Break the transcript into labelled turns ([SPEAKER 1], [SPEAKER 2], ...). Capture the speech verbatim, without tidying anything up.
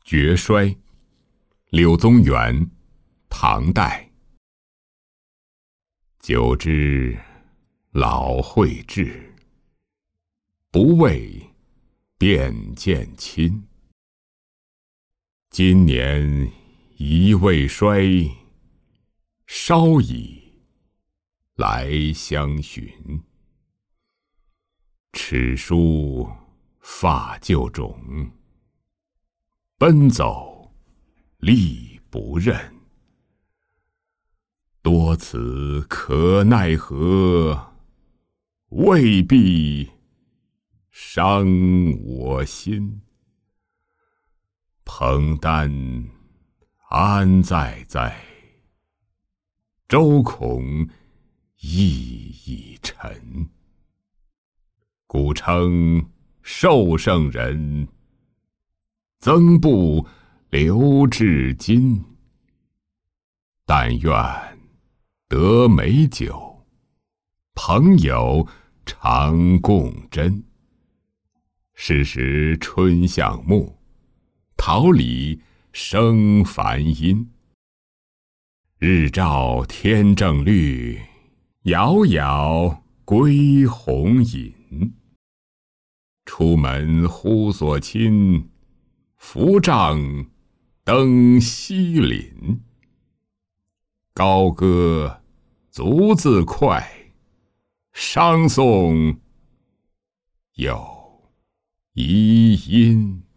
[SPEAKER 1] 绝衰，柳宗元，唐代。久之老会至，不为便见亲。今年一未衰，稍已来相寻。齿梳发旧种，奔走力不任。多此可奈何，未必伤我心。蓬丹安在在，舟恐意已沉。古称寿圣人，曾不留至今。但愿得美酒，朋友常共斟。是时春向暮，桃李生繁阴。日照天正绿，遥遥归鸿隐。出门呼索亲，扶杖登西岭。高歌足自快，伤颂有遗音。